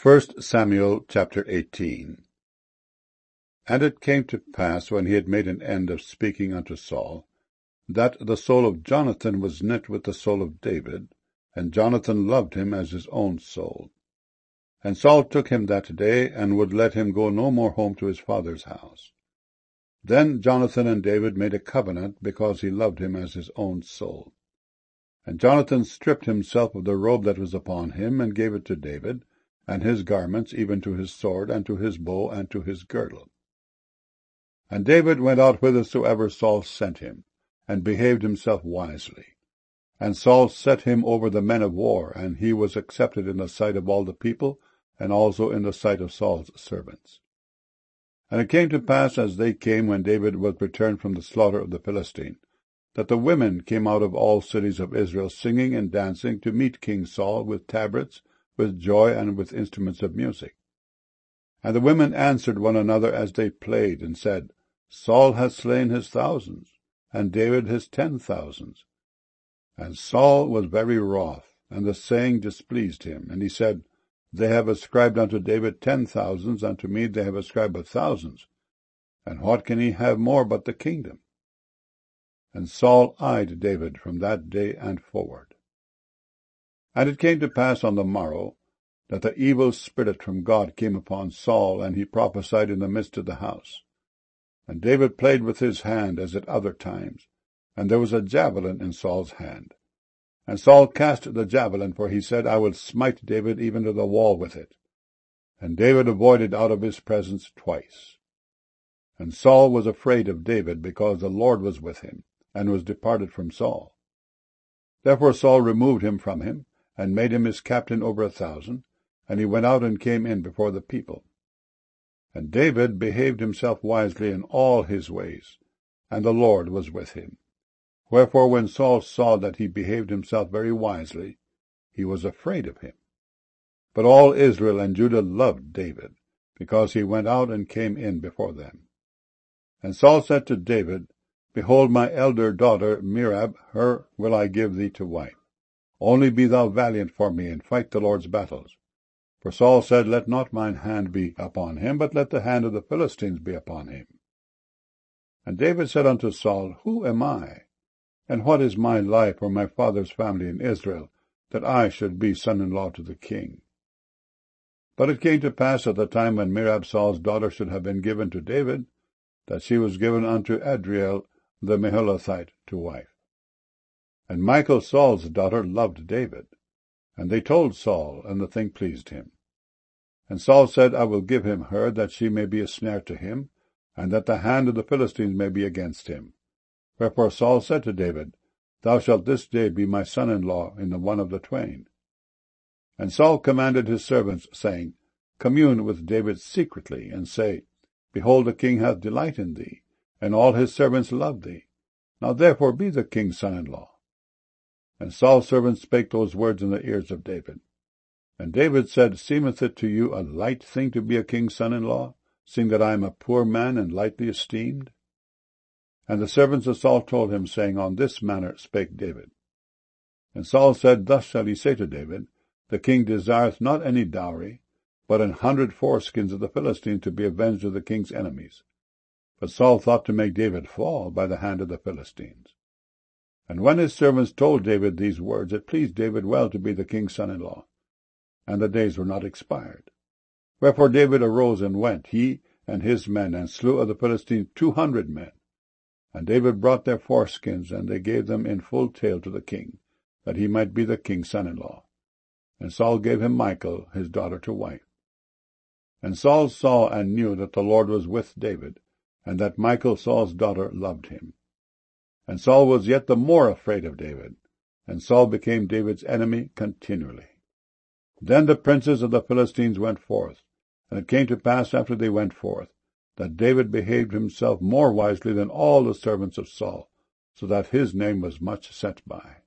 1 Samuel chapter 18. And it came to pass, when he had made an end of speaking unto Saul, that the soul of Jonathan was knit with the soul of David, and Jonathan loved him as his own soul. And Saul took him that day, and would let him go no more home to his father's house. Then Jonathan and David made a covenant, because he loved him as his own soul. And Jonathan stripped himself of the robe that was upon him, and gave it to David, and his garments, even to his sword, and to his bow, and to his girdle. And David went out whithersoever Saul sent him, and behaved himself wisely. And Saul set him over the men of war, and he was accepted in the sight of all the people, and also in the sight of Saul's servants. And it came to pass, as they came, when David was returned from the slaughter of the Philistine, that the women came out of all cities of Israel, singing and dancing, to meet King Saul with tabrets, with joy, and with instruments of music. And the women answered one another as they played, and said, Saul hath slain his thousands, and David his 10,000s. And Saul was very wroth, and the saying displeased him. And he said, They have ascribed unto David 10,000s, unto me they have ascribed but thousands. And what can he have more but the kingdom? And Saul eyed David from that day and forward. And it came to pass on the morrow, that the evil spirit from God came upon Saul, and he prophesied in the midst of the house. And David played with his hand as at other times, and there was a javelin in Saul's hand. And Saul cast the javelin, for he said, I will smite David even to the wall with it. And David avoided out of his presence twice. And Saul was afraid of David, because the Lord was with him, and was departed from Saul. Therefore Saul removed him from him, and made him his captain over 1,000, and he went out and came in before the people. And David behaved himself wisely in all his ways, and the Lord was with him. Wherefore when Saul saw that he behaved himself very wisely, he was afraid of him. But all Israel and Judah loved David, because he went out and came in before them. And Saul said to David, Behold, my elder daughter Merab, her will I give thee to wife. Only be thou valiant for me, and fight the Lord's battles. For Saul said, Let not mine hand be upon him, but let the hand of the Philistines be upon him. And David said unto Saul, Who am I? And what is my life or my father's family in Israel, that I should be son-in-law to the king? But it came to pass at the time when Merab Saul's daughter should have been given to David, that she was given unto Adriel the Meholathite to wife. And Michal Saul's daughter loved David. And they told Saul, and the thing pleased him. And Saul said, I will give him her, that she may be a snare to him, and that the hand of the Philistines may be against him. Wherefore Saul said to David, Thou shalt this day be my son-in-law in the one of the twain. And Saul commanded his servants, saying, Commune with David secretly, and say, Behold, the king hath delight in thee, and all his servants love thee. Now therefore be the king's son-in-law. And Saul's servants spake those words in the ears of David. And David said, Seemeth it to you a light thing to be a king's son-in-law, seeing that I am a poor man and lightly esteemed? And the servants of Saul told him, saying, On this manner spake David. And Saul said, Thus shall ye say to David, The king desireth not any dowry, but 100 foreskins of the Philistines to be avenged of the king's enemies. But Saul thought to make David fall by the hand of the Philistines. And when his servants told David these words, it pleased David well to be the king's son-in-law, and the days were not expired. Wherefore David arose and went, he and his men, and slew of the Philistines 200 men. And David brought their foreskins, and they gave them in full tale to the king, that he might be the king's son-in-law. And Saul gave him Michal, his daughter, to wife. And Saul saw and knew that the Lord was with David, and that Michal Saul's daughter loved him. And Saul was yet the more afraid of David, and Saul became David's enemy continually. Then the princes of the Philistines went forth, and it came to pass after they went forth, that David behaved himself more wisely than all the servants of Saul, so that his name was much set by.